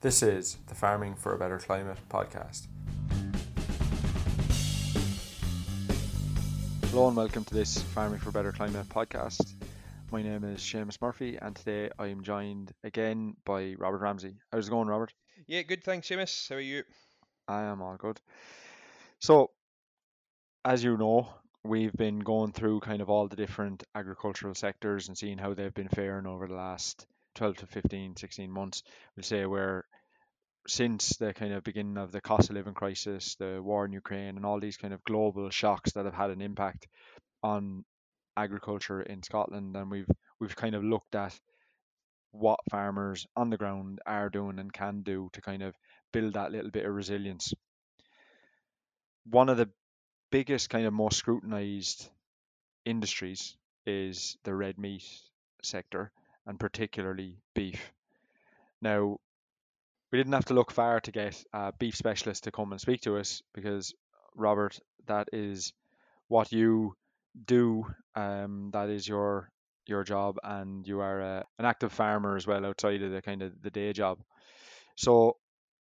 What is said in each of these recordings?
This is the Farming for a Better Climate podcast. Hello and welcome to this Farming for a Better Climate podcast. My name is Seamus Murphy and today I am joined again by Robert Ramsey. How's it going, Robert? Yeah, good, thanks, Seamus. How are you? I am all good. So, as you know, we've been going through kind of all the different agricultural sectors and seeing how they've been faring over the last 12 to 15, 16 months. We'll say where since the kind of beginning of the cost of living crisis, the war in Ukraine, and all these kind of global shocks that have had an impact on agriculture in Scotland, and we've kind of looked at what farmers on the ground are doing and can do to kind of build that little bit of resilience. One of the biggest kind of most scrutinized industries is the red meat sector, and particularly beef. Now, we didn't have to look far to get a beef specialist to come and speak to us because, Robert, that is what you do. That is your job, and you are an active farmer as well outside of the kind of the day job. So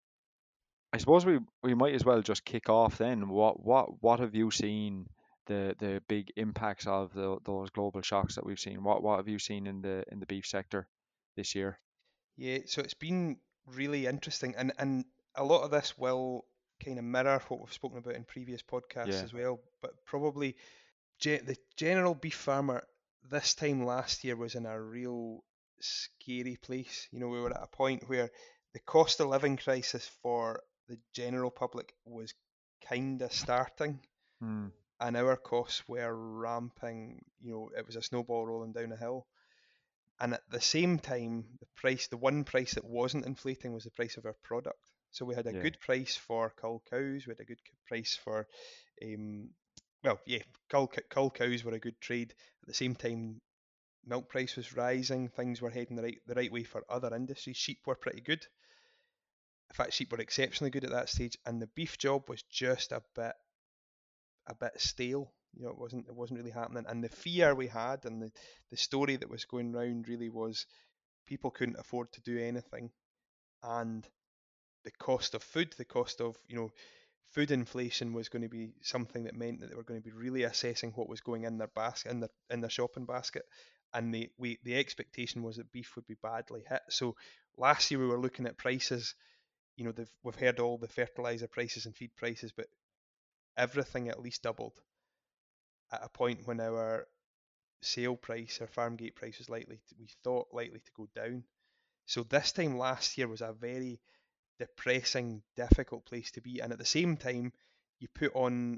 I suppose we might as well just kick off then. What have you seen the big impacts of those global shocks that we've seen? What have you seen in the beef sector this year? Yeah, so it's been really interesting, and a lot of this will kind of mirror what we've spoken about in previous podcasts Yeah, as well. But probably the general beef farmer this time last year was in a real scary place. You know, we were at a point where the cost of living crisis for the general public was kind of starting, mm, and our costs were ramping. You know, it was a snowball rolling down a hill. And at the same time, the one price that wasn't inflating was the price of our product. So we had a yeah, good price for cull cows. We had a good price for, um, well, yeah, cull cows were a good trade. At the same time, milk price was rising. Things were heading the right way for other industries. Sheep were pretty good. In fact, sheep were exceptionally good at that stage, and the beef job was just a bit stale. You know, it wasn't really happening. And the fear we had and the story that was going round really was people couldn't afford to do anything, and the cost of food, the cost of food inflation was going to be something that meant that they were going to be really assessing what was going in their basket, in their shopping basket, and the expectation was that beef would be badly hit. So last year we were looking at prices. You know, we've heard all the fertilizer prices and feed prices, but everything at least doubled at a point when our sale price, our farm gate price, was we thought likely to go down. So this time last year was a very depressing, difficult place to be. And at the same time, you put on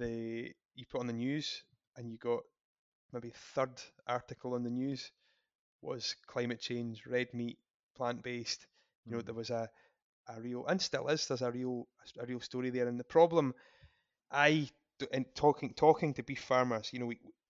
the news, and you got maybe third article on the news was climate change, red meat, plant based. You know, mm, there was a real, and still is, there's a real story there. And the problem I in talking to beef farmers, you know,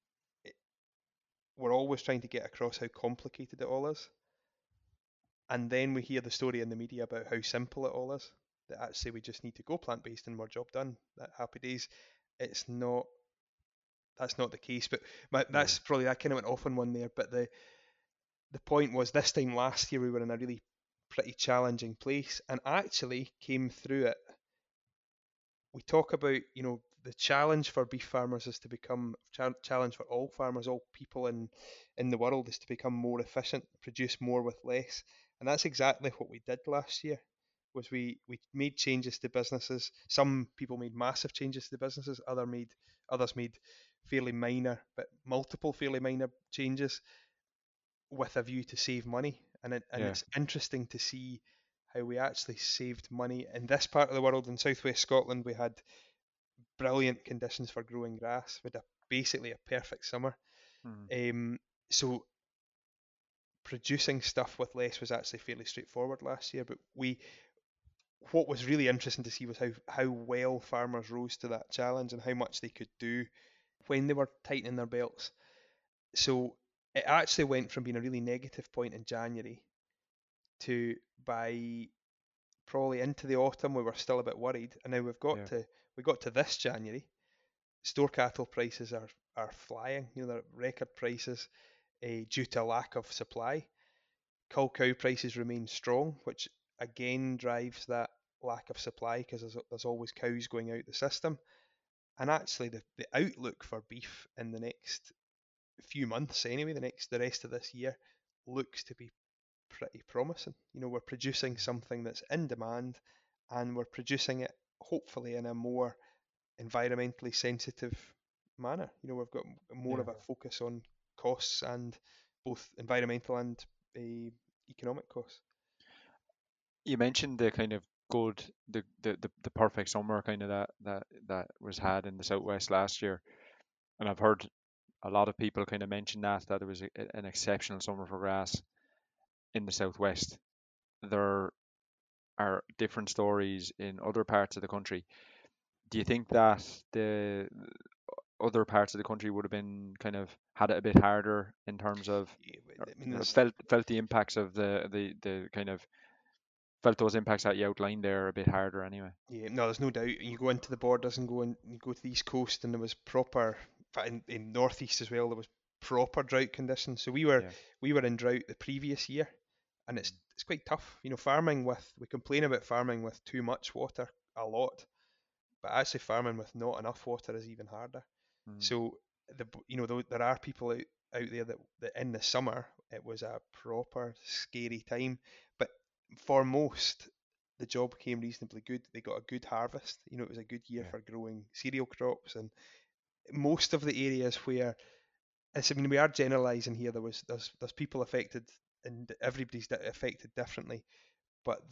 we're always trying to get across how complicated it all is. And then we hear the story in the media about how simple it all is. That actually we just need to go plant based and we're job done. That happy days. It's not. That's not the case. But yeah, that's probably, I kind of went off on one there. But the point was, this time last year we were in a really pretty challenging place, and actually came through it. We talk about, the challenge for beef farmers is to become challenge for all farmers, all people in the world, is to become more efficient, produce more with less, and that's exactly what we did last year. Was we made changes to businesses. Some people made massive changes to the businesses. Others made fairly minor, but multiple fairly minor changes with a view to save money. And yeah, it's interesting to see how we actually saved money in this part of the world. In southwest Scotland, we had brilliant conditions for growing grass. We had basically a perfect summer. mm, Um, so producing stuff with less was actually fairly straightforward last year. But what was really interesting to see was how well farmers rose to that challenge and how much they could do when they were tightening their belts. So it actually went from being a really negative point in January to, by probably into the autumn, we were still a bit worried, and now yeah, we got to this January. Store cattle prices are flying. You know, they're at record prices due to a lack of supply. Cull cow prices remain strong, which again drives that lack of supply because there's always cows going out the system. And actually, the outlook for beef in the next few months, anyway, the rest of this year, looks to be pretty promising. We're producing something that's in demand, and we're producing it hopefully in a more environmentally sensitive manner. We've got more Yeah. of a focus on costs and both environmental and economic costs. You mentioned the kind of good, the perfect summer kind of that was had in the southwest last year, and I've heard a lot of people kind of mention that it was an exceptional summer for grass in the southwest. There are different stories in other parts of the country. Do you think that the other parts of the country would have been kind of had it a bit harder in terms of I mean, felt the impacts of the kind of felt those impacts that you outlined there a bit harder anyway? yeah, no, there's no doubt. You go into the borders and you go to the east coast, and there was proper, in fact, in northeast as well, there was proper drought conditions. So Yeah. we were in drought the previous year, and Mm. it's quite tough. Farming with we complain about farming with too much water a lot, but actually farming with not enough water is even harder. Mm. So there are people out there that in the summer it was a proper scary time, but for most the job came reasonably good. They got a good harvest. It was a good year Yeah. for growing cereal crops, and most of the areas where I mean we are generalising here. There's people affected, and everybody's affected differently. But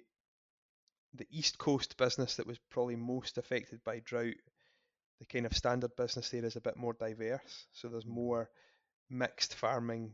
the east coast business that was probably most affected by drought, the kind of standard business there is a bit more diverse. So there's Mm. more mixed farming,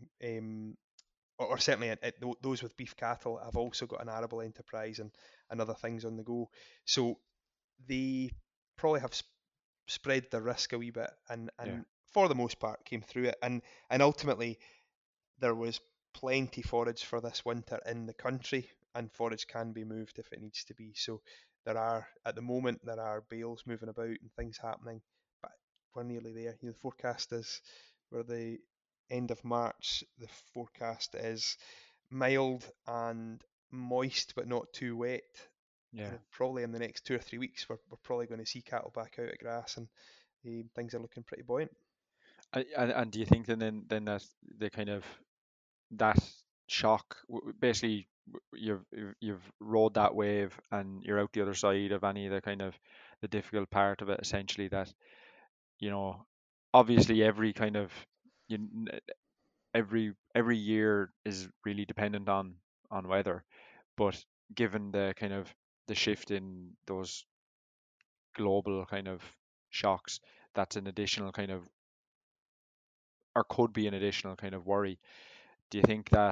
or certainly those with beef cattle have also got an arable enterprise and other things on the go. So they probably have spread the risk a wee bit, Yeah. and for the most part came through it. And ultimately there was plenty forage for this winter in the country, and forage can be moved if it needs to be. So at the moment there are bales moving about and things happening, but we're nearly there. The forecast is we're the end of March. The forecast is mild and moist, but not too wet. Yeah. Probably in the next 2 or 3 weeks, we're probably going to see cattle back out at grass, and things are looking pretty buoyant. And do you think then that the kind of that shock basically you've rode that wave and you're out the other side of any of the kind of the difficult part of it essentially that you know obviously every kind of you, every year is really dependent on weather, but given the kind of the shift in those global kind of shocks, that's an additional kind of or could be an additional kind of worry. Do you think that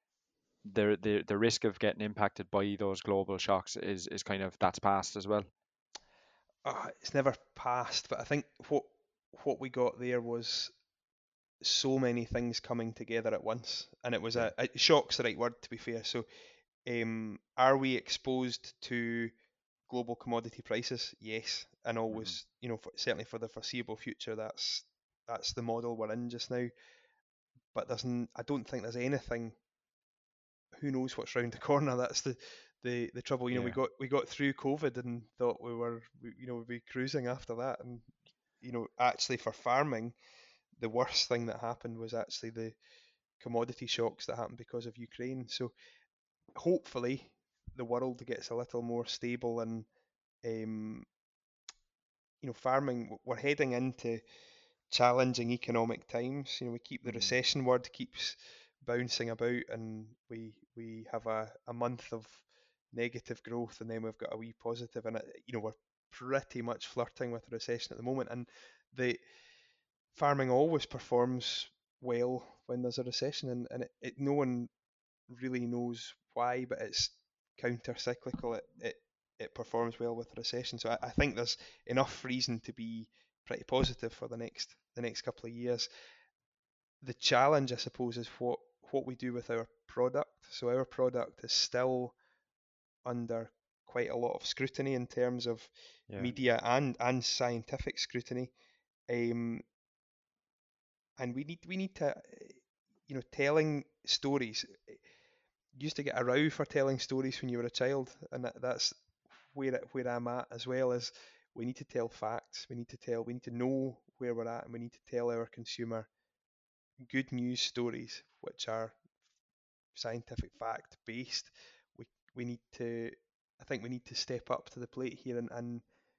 the risk of getting impacted by those global shocks is kind of that's past as well? It's never passed, but I think what we got there was so many things coming together at once, and it was Yeah. a shock's the right word, to be fair. So, are we exposed to global commodity prices? Yes, and Hmm. always, certainly for the foreseeable future, that's the model we're in just now. But I don't think there's anything. Who knows what's round the corner? That's the trouble. Yeah. We got through COVID and thought we'd be cruising after that, and actually for farming, the worst thing that happened was actually the commodity shocks that happened because of Ukraine. So hopefully the world gets a little more stable, and um, farming. We're heading into challenging economic times. We keep the Mm. recession word keeps bouncing about, and we have a month of negative growth, and then we've got a wee positive, and we're pretty much flirting with a recession at the moment, and the farming always performs well when there's a recession, and no one really knows why, but it's counter cyclical. It performs well with a recession. So I think there's enough reason to be pretty positive for the next couple of years. The challenge, I suppose, is what we do with our product. So our product is still under quite a lot of scrutiny in terms of Yeah. media and scientific scrutiny. Um, and we need to telling stories. used to get a row for telling stories when you were a child, and that's where I'm at as well. Is we need to tell facts. We need to know where we're at, and we need to tell our consumer good news stories, which are scientific fact based. We we need to. I think we need to step up to the plate here and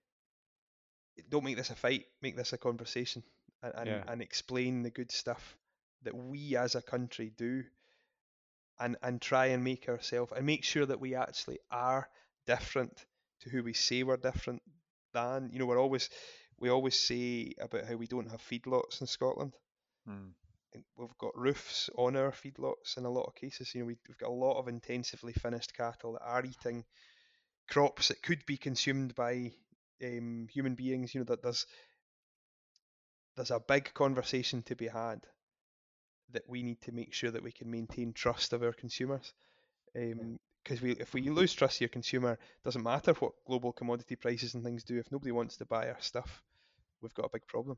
don't make this a fight. Make this a conversation, Yeah. and explain the good stuff that we as a country do, and try and make ourselves and make sure that we actually are different to who we say we're different than. We always say about how we don't have feedlots in Scotland. Mm. We've got roofs on our feedlots in a lot of cases. We've got a lot of intensively finished cattle that are eating crops that could be consumed by human beings. That there's a big conversation to be had that we need to make sure that we can maintain trust of our consumers. Yeah. Because if we lose trust of your consumer, doesn't matter what global commodity prices and things do. If nobody wants to buy our stuff, we've got a big problem.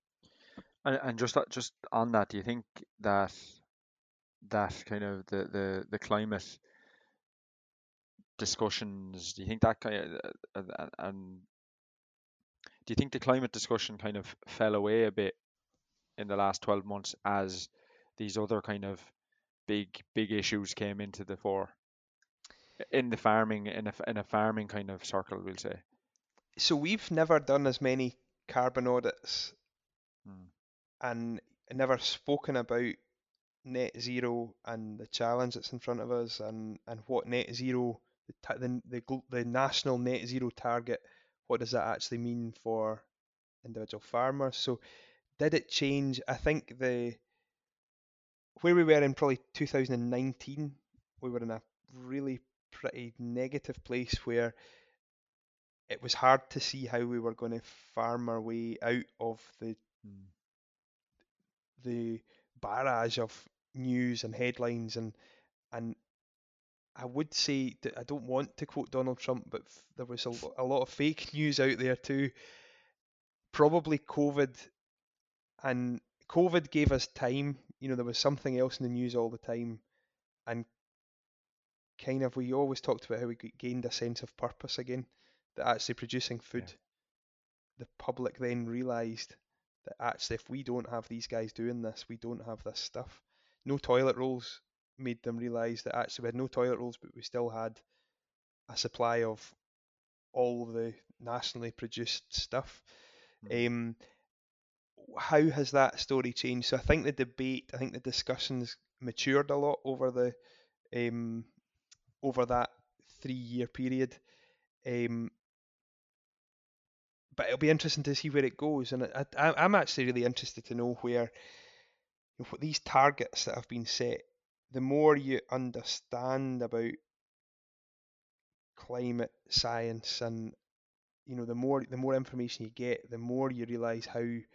And just on that, do you think that kind of the climate discussions, do you think that kind of, and do you think the climate discussion kind of fell away a bit in the last 12 months as these other kind of big issues came into the fore in the farming in a farming kind of circle, we'll say. So we've never done as many carbon audits Mm. and never spoken about net zero and the challenge that's in front of us, and what net zero, the national net zero target, what does that actually mean for individual farmers? So did it change? I think the where we were in probably 2019, we were in a really pretty negative place where it was hard to see how we were going to farm our way out of Mm. the barrage of news and headlines, and I would say that I don't want to quote Donald Trump, but there was a lot of fake news out there too. Probably and COVID gave us time. There was something else in the news all the time, and kind of we always talked about how we gained a sense of purpose again, that actually producing Yeah. food, the public then realised that actually if we don't have these guys doing this, we don't have this stuff. No toilet rolls made them realise that actually we had no toilet rolls, but we still had a supply of all the nationally produced stuff. Mm. Um, how has that story changed? So I think the discussions matured a lot um, over that 3 year period. Um, but it'll be interesting to see where it goes, and I'm actually really interested to know where what these targets that have been set. The more you understand about climate science, and the more information you get, the more you realise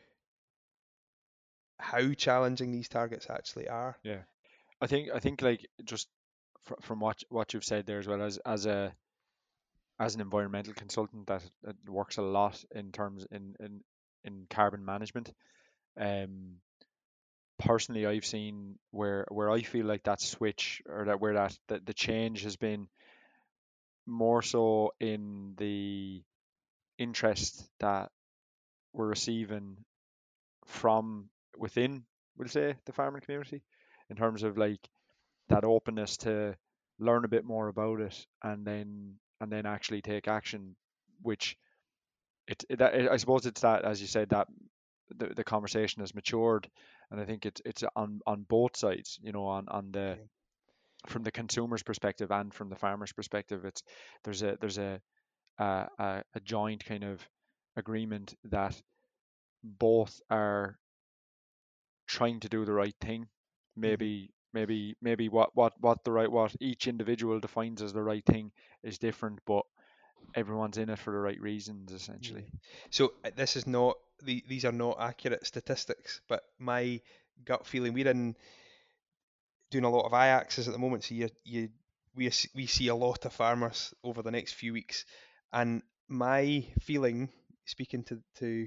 how challenging these targets actually are. Yeah. I think like just from what you've said there, as well as an environmental consultant that works a lot in terms in carbon management. Um, Personally, I've seen where I feel like that switch, or that where that the change has been more so in the interest that we're receiving from within, we'll say, the farming community, in terms of like that openness to learn a bit more about it, and then actually take action, which I suppose it's that, as you said, that the conversation has matured, and I think it's on both sides, on the Yeah. from the consumer's perspective and from the farmer's perspective. It's there's a joint kind of agreement that both are trying to do the right thing. Hmm. Maybe what each individual defines as the right thing is different, but everyone's in it for the right reasons, Yeah. essentially. So this is not these are not accurate statistics, but my gut feeling, we're in doing a lot of IAXs at the moment, so we see a lot of farmers over the next few weeks, and my feeling, speaking to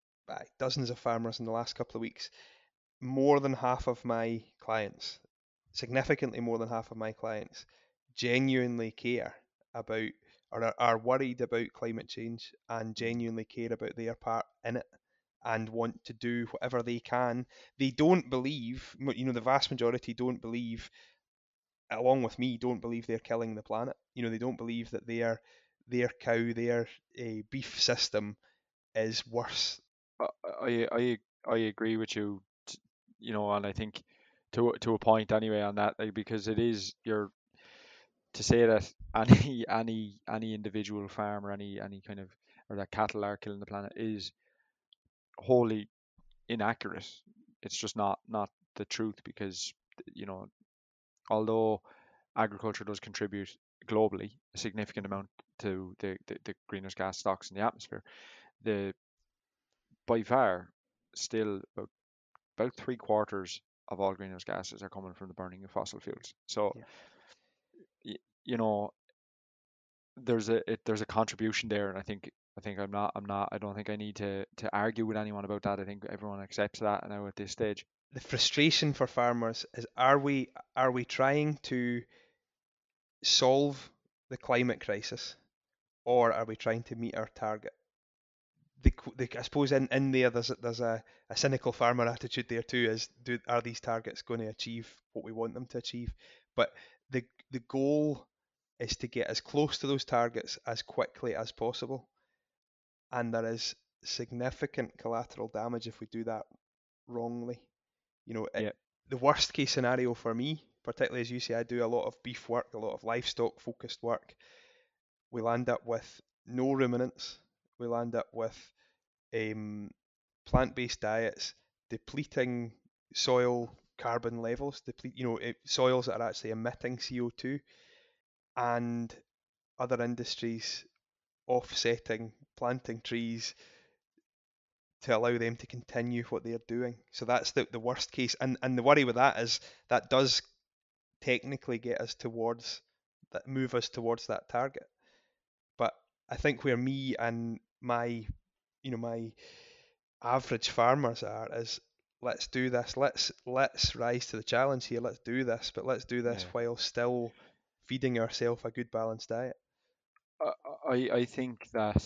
dozens of farmers in the last couple of weeks, more than half of my clients significantly more than half of my clients genuinely care about or are worried about climate change and Mm. genuinely care about their part in it and want to do whatever they can. They don't believe, the vast majority don't believe, along with me, don't believe they're killing the planet. They don't believe that their cow, their beef system is worse. I I agree with you, and I think to a point anyway on that, like, because it is you're to say that any individual farm or any kind of or that cattle are killing the planet is wholly inaccurate. It's just not the truth because you know although agriculture does contribute globally a significant amount to the greenhouse gas stocks in the atmosphere, the by far still about 3/4 of all greenhouse gases are coming from the burning of fossil fuels. So Yeah. y- you know there's a contribution there, and I think I don't think I need to argue with anyone about that. I think everyone accepts that now at this stage. The frustration for farmers is, are we trying to solve the climate crisis, or are we trying to meet our target? I suppose in there there's a cynical farmer attitude there too. Are these targets going to achieve what we want them to achieve? But the the goal is to get as close to those targets as quickly as possible, and there is significant collateral damage if we do that wrongly. You know, Yeah, the worst case scenario for me, particularly as you say, I do a lot of beef work, a lot of livestock focused work. We land up with no ruminants. We land up with um, plant-based diets, depleting soil carbon levels, soils that are actually emitting CO2, and other industries offsetting, planting trees to allow them to continue what they're doing. So that's the worst case. And the worry with that is that does technically get us towards that, move us towards that target. But I think where me and my average farmers are is, let's do this. Let's rise to the challenge here. Let's do this, but let's do this yeah. while still feeding ourselves a good balanced diet. I I think that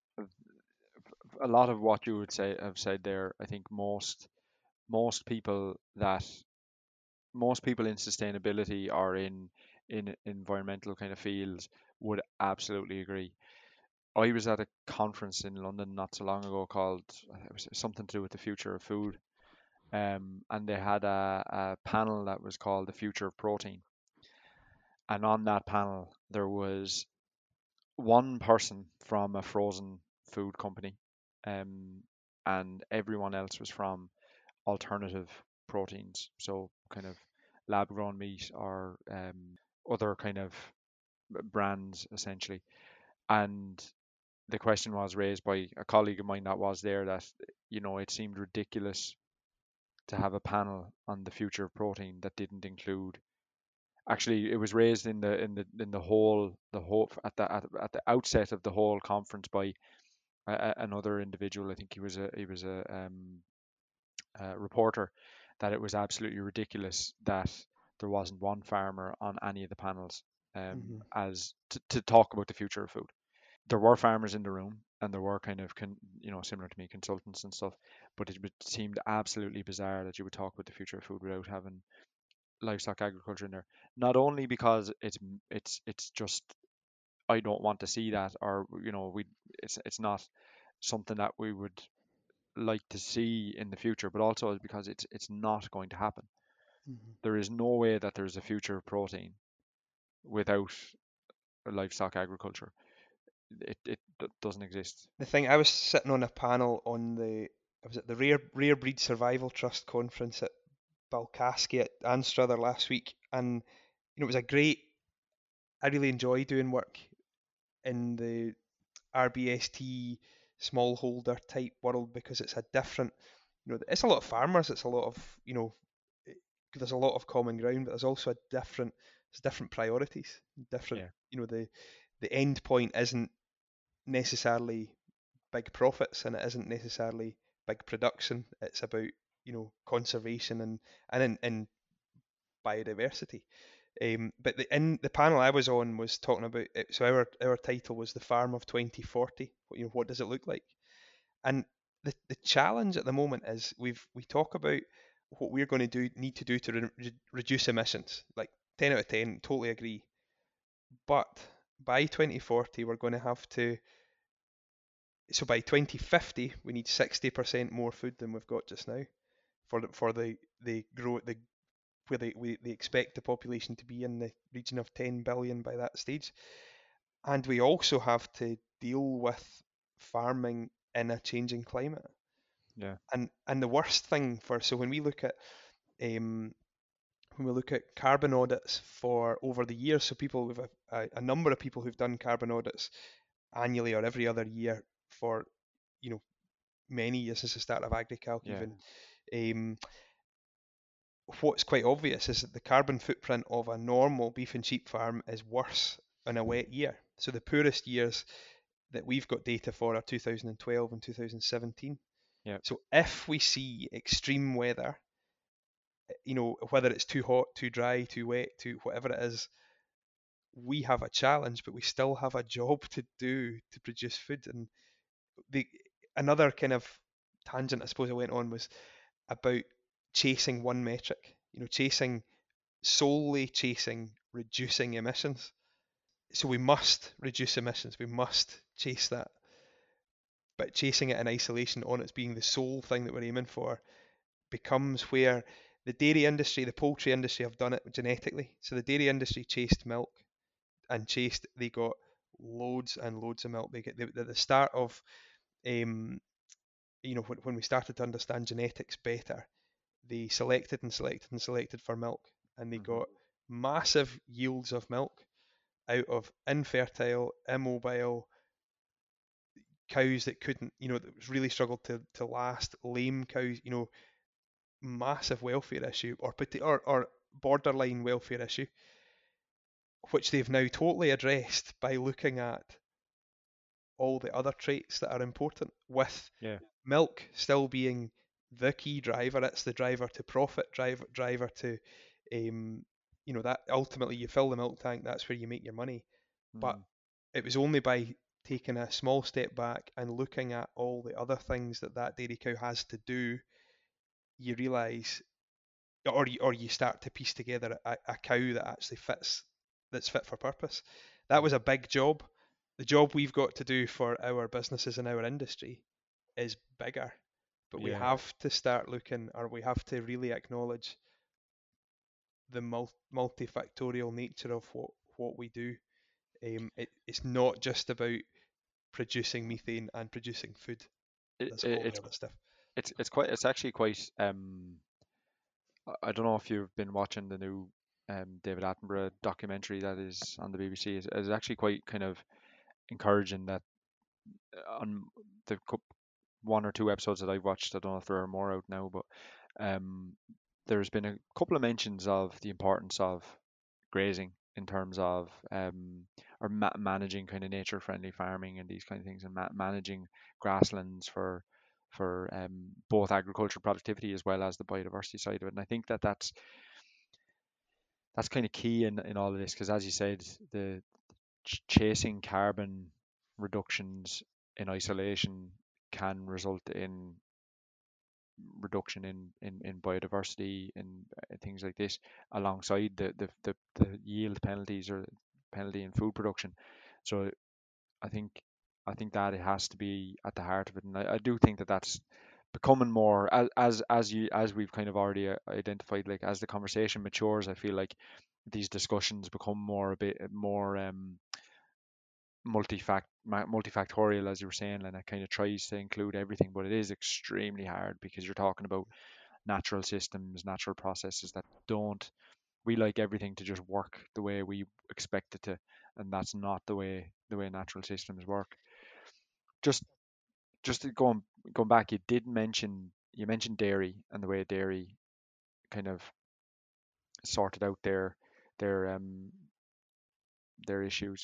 a lot of what you would say have said there, I think most people that most people in sustainability or in environmental kind of fields would absolutely agree. I was at a conference in London not so long ago called it was something to do with the future of food, and they had a panel that was called the future of protein, and on that panel there was one person from a frozen food company, um, and everyone else was from alternative proteins, so kind of lab grown meat or other kind of brands essentially. And the question was raised by a colleague of mine that was there that it seemed ridiculous to have a panel on the future of protein that didn't include. Actually, it was raised in the whole at the outset of the whole conference by another individual. I think he was a reporter, that it was absolutely ridiculous that there wasn't one farmer on any of the panels, Hmm. as to talk about the future of food. There were farmers in the room, and there were kind of similar to me, consultants and stuff, but seemed absolutely bizarre that you would talk about the future of food without having livestock agriculture in there. Not only because it's just I don't want to see that, or we it's not something that we would like to see in the future, but also because it's not going to happen. Hmm. There is no way that there's a future of protein without livestock agriculture. It doesn't exist. The thing, I was sitting on a panel on I was at the Rare Breed Survival Trust conference at Balcaski at Anstruther last week, and it was a great. I really enjoy doing work in the RBST smallholder type world because it's a different, it's a lot of farmers, it's a lot of, there's a lot of common ground, but there's also there's different priorities, different, Yeah, the end point isn't necessarily big profits and it isn't necessarily big production. It's about, conservation and in biodiversity. But in the panel I was on was talking about it, so our title was the farm of 2040. What does it look like? And the challenge at the moment is we talk about what we're going to need to do to reduce emissions. Like 10 out of 10, totally agree. But by 2040, we're going to have to. So by 2050, we need 60% more food than we've got just now for the grow the where they expect the population to be in the region of 10 billion by that stage. And we also have to deal with farming in a changing climate. Yeah. And the worst thing for so um, when we look at carbon audits for over the years, so people with a number of people who've done carbon audits annually or every other year for you know many years since the start of AgriCalc Yeah. even. Um, what's quite obvious is that the carbon footprint of a normal beef and sheep farm is worse in a wet year. So the poorest years that we've got data for are 2012 and 2017. Yeah. So if we see extreme weather, whether it's too hot, too dry, too wet, too whatever it is, we have a challenge, but we still have a job to do to produce food. And the another kind of tangent I suppose I went on was about chasing one metric, solely chasing reducing emissions. So we must reduce emissions, we must chase that. But chasing it in isolation on its being the sole thing that we're aiming for becomes where the dairy industry, the poultry industry have done it genetically. So the dairy industry chased milk they got loads and loads of milk. They get at the start of um, when we started to understand genetics better, they selected and selected and selected for milk, and they Hmm. got massive yields of milk out of infertile, immobile cows that couldn't, that really struggled to last, lame cows, massive welfare issue or borderline welfare issue, which they've now totally addressed by looking at all the other traits that are important, with Yeah. milk still being the key driver. It's the driver to profit, driver to, that ultimately you fill the milk tank. That's where you make your money. But Mm. it was only by taking a small step back and looking at all the other things that dairy cow has to do, you realise, or you start to piece together a cow that actually fits, that's fit for purpose. That Yeah. was a big job. The job we've got to do for our businesses and our industry is bigger, but we Yeah. have to start looking, or we have to really acknowledge the multifactorial nature of what we do. It's not just about producing methane and producing food. It, There's it, all the it's other stuff. it's actually quite I don't know if you've been watching the new David Attenborough documentary that is on the BBC. It's actually quite kind of encouraging that on the one or two episodes that I've watched, I don't know if there are more out now, but um, there's been a couple of mentions of the importance of grazing in terms of or managing kind of nature-friendly farming and these kind of things, and managing grasslands for both agricultural productivity as well as the biodiversity side of it. And I think that that's kind of key in all of this because, as you said, the chasing carbon reductions in isolation can result in reduction in biodiversity and things like this alongside the yield penalties or penalty in food production. So I think I think that it has to be at the heart of it, and I do think that that's becoming more as we've kind of already identified. Like as the conversation matures, I feel like these discussions become more a bit more multifactorial, as you were saying, and it kind of tries to include everything, but it is extremely hard because you're talking about natural systems, natural processes that don't. We like everything to just work the way we expect it to, and that's not the way natural systems work. Just going back, you mentioned dairy and the way dairy kind of sorted out their their issues.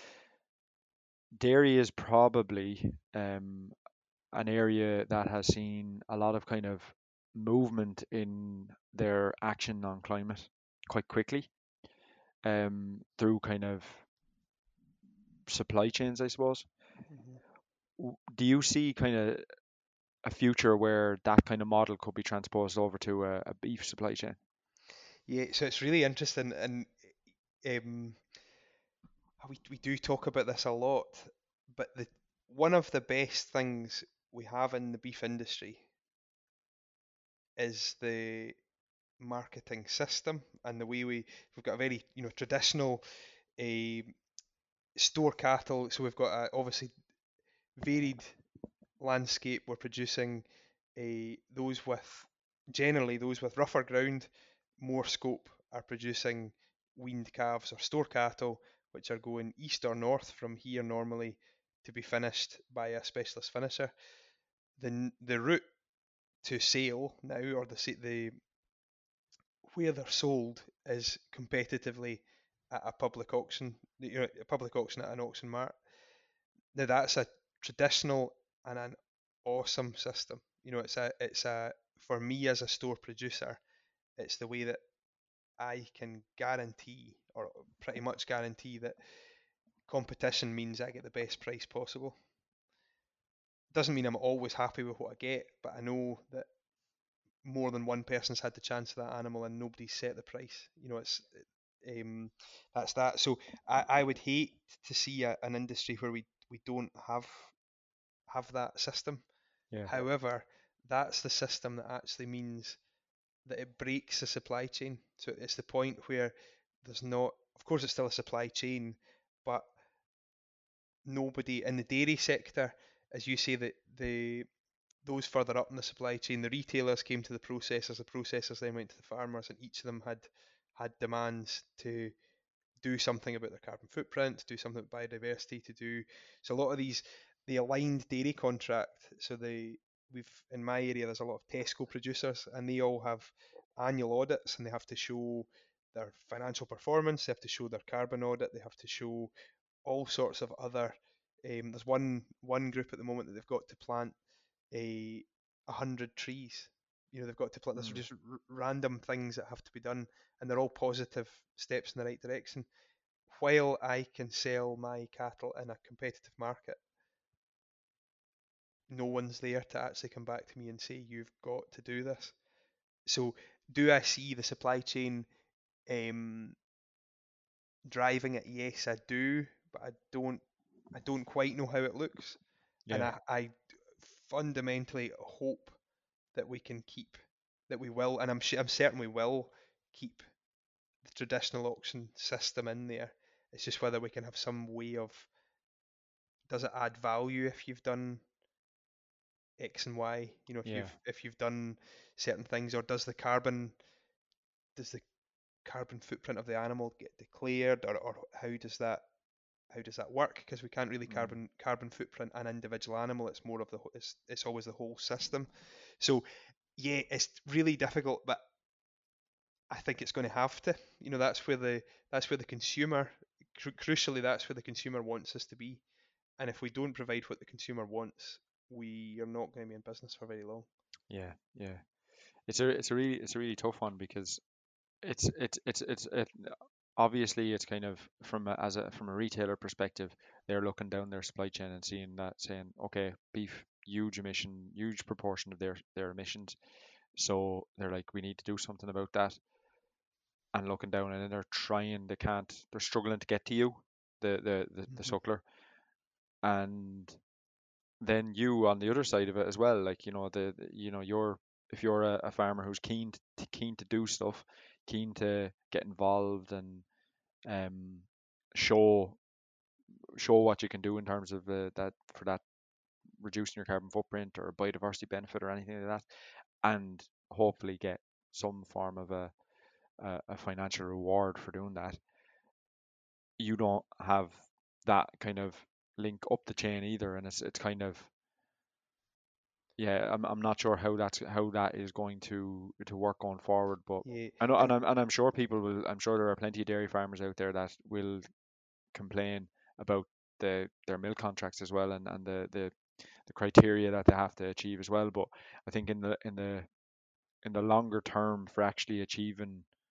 Dairy is probably an area that has seen a lot of kind of movement in their action on climate. quite quickly through kind of supply chains, I suppose. Mhm. Do you see kind of a future where that kind of model could be transposed over to a beef supply chain? Yeah, so it's really interesting, and um, we do talk about this a lot, but the one of the best things we have in the beef industry is the marketing system and the way we've got a very traditional a store cattle. So we've got a obviously varied landscape. We're producing a those with generally those with rougher ground, more scope are producing weaned calves or store cattle, which are going east or north from here normally to be finished by a specialist finisher. The route to sale now, or the where they're sold, is competitively at a public auction, a public auction at an auction mart. Now that's a traditional and an awesome system. It's a for me as a store producer, it's the way that I can guarantee, or pretty much guarantee, that competition means I get the best price possible. Doesn't mean I'm always happy with what I get, but I know that more than one person's had the chance of that animal and nobody's set the price. It's um, that's that. So I would hate to see an industry where we don't have that system. Yeah, However, that's the system that actually means that it breaks the supply chain. So it's the point where there's not, of course, it's still a supply chain, but nobody in the dairy sector, as you say, that those further up in the supply chain, the retailers came to the processors then went to the farmers, and each of them had demands to do something about their carbon footprint, to do something about biodiversity, to do so a lot of these the aligned dairy contract. So we've in my area there's a lot of Tesco producers, and they all have annual audits, and they have to show their financial performance, they have to show their carbon audit, they have to show all sorts of other. There's one group at the moment that they've got to plant a 100 trees. They've got to plant. There's mm, just random things that have to be done, and they're all positive steps in the right direction. While I can sell my cattle in a competitive market, no one's there to actually come back to me and say you've got to do this. So, do I see the supply chain um, driving it? Yes, I do, but I don't quite know how it looks, and yeah, I fundamentally hope that we can keep that we will, and I'm certain we will keep the traditional auction system in there. It's just whether we can have some way of, does it add value if you've done X and Y? If yeah, you've done certain things, or does the carbon footprint of the animal get declared, or how does that work? Because we can't really mm, carbon footprint an individual animal. It's more of it's always the whole system. So yeah, it's really difficult, but I think it's going to have to. That's where the consumer, crucially, that's where the consumer wants us to be. And if we don't provide what the consumer wants, we are not going to be in business for very long. yeah, yeah. It's a really tough one because it's obviously it's kind of from a retailer perspective, they're looking down their supply chain and seeing that, saying, okay, beef, huge proportion of their emissions, so they're like, we need to do something about that, and looking down, and then they're struggling to get to you, the Hmm. suckler, and then you on the other side of it as well, like, you're, if you're a farmer who's keen to do stuff, keen to get involved and um, show show what you can do in terms of that reducing your carbon footprint or biodiversity benefit or anything like that, and hopefully get some form of a financial reward for doing that. You don't have that kind of link up the chain either, and it's kind of, yeah, I'm not sure how that is going to work going forward, but Yeah, I know, and and I'm sure I'm sure there are plenty of dairy farmers out there that will complain about their milk contracts as well, and the criteria that they have to achieve as well. But I think in the longer term, for actually achieving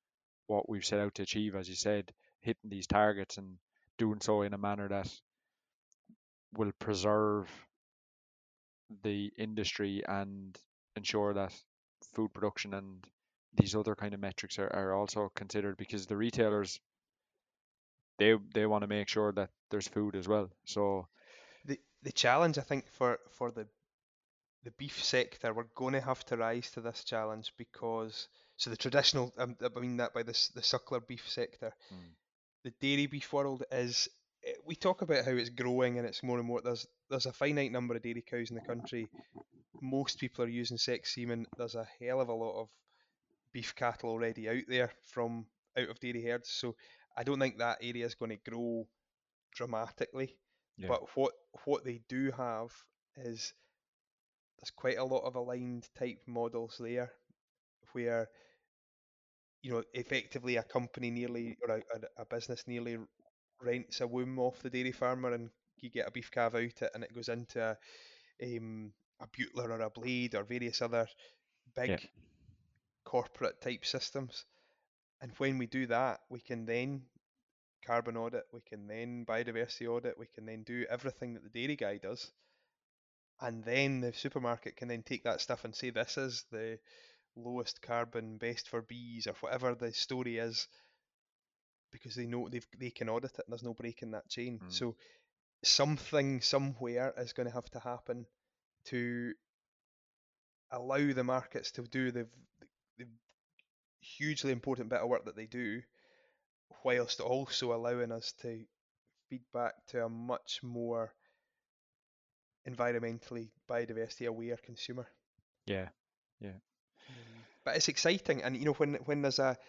what we've set out to achieve, as you said, hitting these targets and doing so in a manner that will preserve the industry and ensure that food production and these other kind of metrics are also considered, because the retailers, they want to make sure that there's food as well. So The challenge, I think, for the beef sector, we're going to have to rise to this challenge because so the traditional, I mean that by the suckler beef sector, mm, the dairy beef world is. We talk about how it's growing and it's more and more. There's a finite number of dairy cows in the country. Most people are using sex semen. There's a hell of a lot of beef cattle already out there from out of dairy herds. So I don't think that area is going to grow dramatically. yeah, But what they do have is there's quite a lot of aligned type models there where effectively a company nearly or a business nearly rents a womb off the dairy farmer and you get a beef calf out it and it goes into a butler or a blade or various other yeah, big corporate type systems. And when we do that, we can then carbon audit, we can then biodiversity audit, we can then do everything that the dairy guy does. And then the supermarket can then take that stuff and say this is the lowest carbon, best for bees, or whatever the story is, because they know they can audit it and there's no break in that chain. mm, So something somewhere is going to have to happen to allow the markets to do the hugely important bit of work that they do, whilst also allowing us to feed back to a much more environmentally biodiversity aware consumer. yeah, yeah, But it's exciting, and when there's a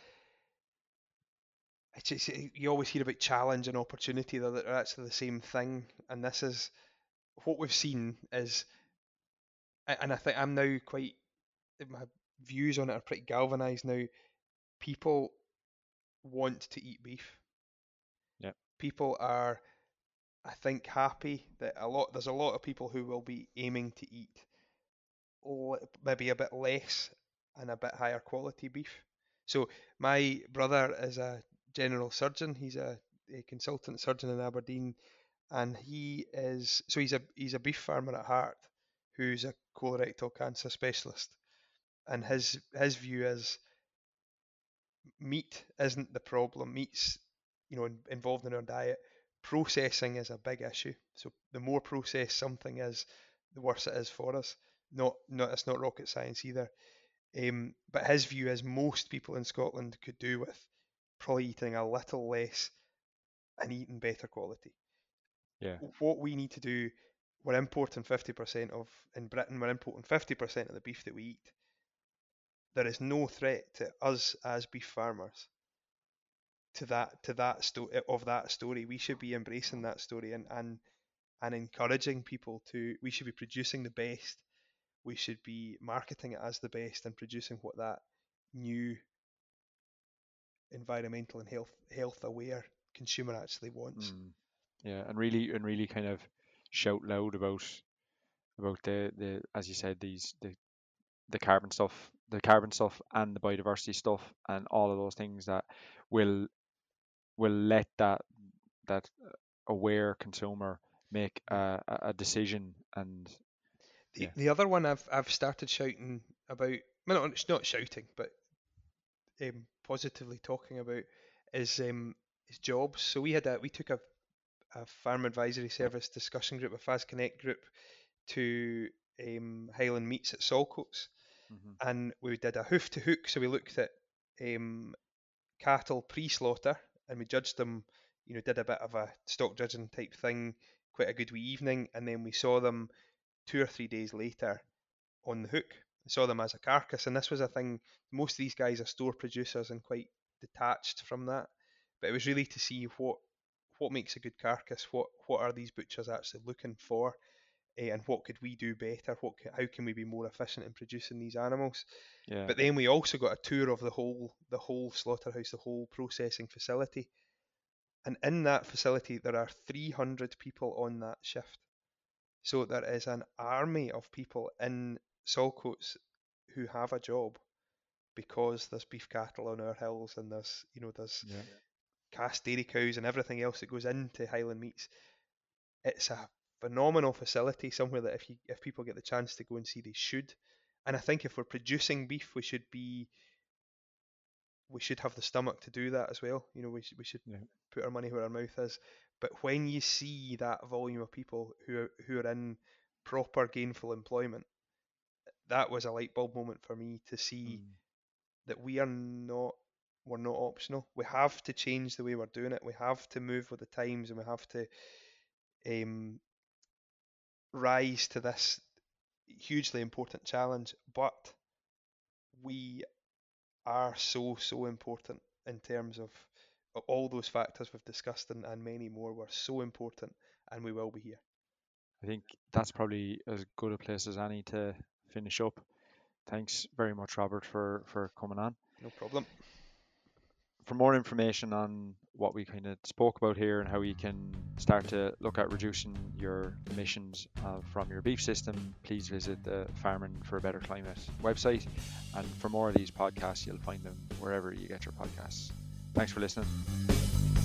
it's just, you always hear about challenge and opportunity. They're actually the same thing, and this is what we've seen is, and I think I'm now quite my views on it are pretty galvanized now. People want to eat beef. yeah, People are, I think, happy that there's a lot of people who will be aiming to eat maybe a bit less and a bit higher quality beef. So my brother is a general surgeon. He's a consultant surgeon in Aberdeen, and he's a beef farmer at heart, who's a colorectal cancer specialist. And his view is meat isn't the problem. Meat's involved in our diet. Processing is a big issue. So the more processed something is, the worse it is for us. Not it's not rocket science either. But his view is most people in Scotland could do with probably eating a little less and eating better quality. yeah, What we need to do, we're importing 50% of in Britain. We're importing 50% of the beef that we eat. There is no threat to us as beef farmers of that story. We should be embracing that story and encouraging people to. We should be producing the best. We should be marketing it as the best and producing what that new environmental and health aware consumer actually wants. mm, yeah, and really kind of shout loud about the as you said, the carbon stuff, and the biodiversity stuff, and all of those things that will let that aware consumer make Yeah. a decision. And The yeah, the other one I've started shouting about, well, not, it's not shouting, but positively talking about is jobs. So we took a farm advisory service discussion group, a FAS Connect group, to Highland Meats at Saltcoats, hmm, and we did a hoof to hook. So we looked at um, cattle pre-slaughter and we judged them. Did a bit of a stock judging type thing, quite a good wee evening, and then we saw them 2 or 3 days later on the hook. I saw them as a carcass, and this was a thing. Most of these guys are store producers and quite detached from that. But it was really to see what makes a good carcass. What are these butchers actually looking for, and what could we do better? How can we be more efficient in producing these animals? yeah, But then we also got a tour of the whole slaughterhouse, the whole processing facility, and in that facility there are 300 people on that shift. So there is an army of people in Saltcoats who have a job because there's beef cattle on our hills, and there's Yeah. cast dairy cows and everything else that goes into Highland Meats. It's a phenomenal facility, somewhere that if people get the chance to go and see, they should. And I think if we're producing beef, we should have the stomach to do that as well. We should Yeah. put our money where our mouth is. But when you see that volume of people who are in proper gainful employment, that was a light bulb moment for me to see Mm. that we're not optional. We have to change the way we're doing it. We have to move with the times, and we have to um, rise to this hugely important challenge. But we are so important in terms of all those factors we've discussed, and many more. We're so important, and we will be here. I think that's probably as good a place as any to finish up. Thanks very much, Robert, for coming on. No problem. For more information on what we kind of spoke about here and how you can start to look at reducing your emissions from your beef system, please visit the Farming for a Better Climate website. And for more of these podcasts, you'll find them wherever you get your podcasts. Thanks for listening.